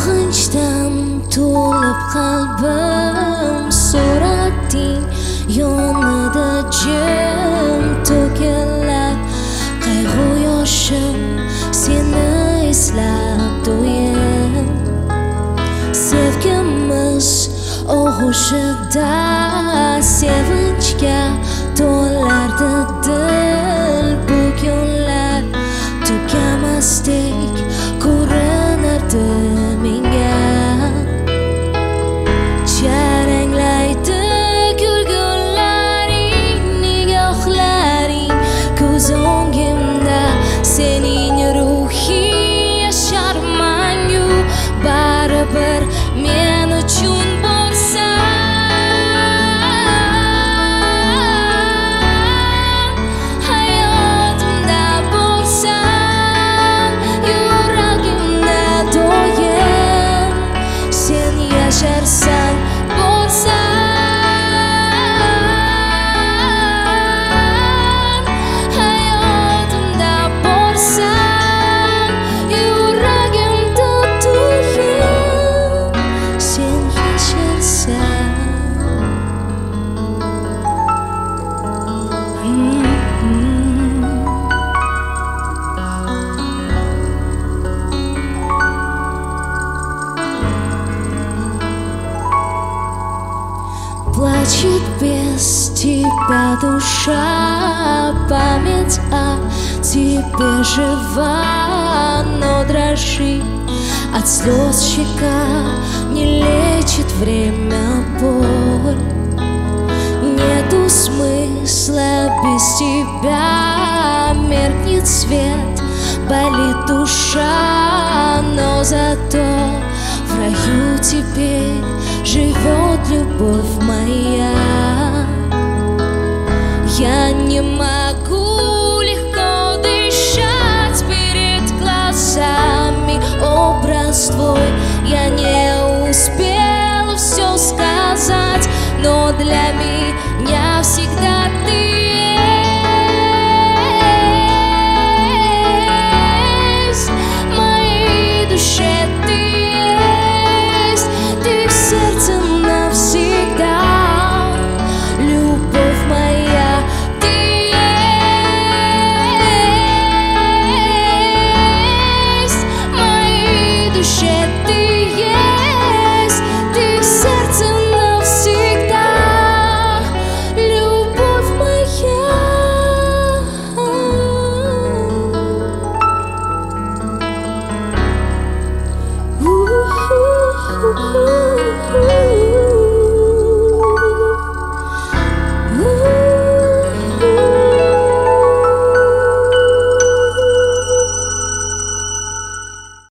sog'inchdan to'lib qalbim, surating yonida jim to'kilib, qayg'u yoshim seni eslab do'yim. Sevgimiz og'ushida sevinchga to'lardi dil, bu kunlar tugamasdek ko'rinardi menga. Jaranglaydi kulgunlaring, nigohlaring, ko'z o'ngimda sening ruhing yashar mangu. Baribir men uchun yaşarsan borsan, hayatımda borsan, yuragimda to'yim, sen yaşarsan. Плачет без тебя душа, память о тебе жива, но дрожит от слез щека, не лечит время боль. Нету смысла без тебя, меркнет свет, болит душа, но зато в раю теперь живет любовь моя. Я не могу легко дышать перед глазами, образ твой. Я не успела все сказать, но для меня всегда ты есть. В моей душе ты есть, ты в сердце навсегда. Любовь моя, ты есть. В моей душе ты есть, ты в сердце навсегда. Любовь моя. Ooh.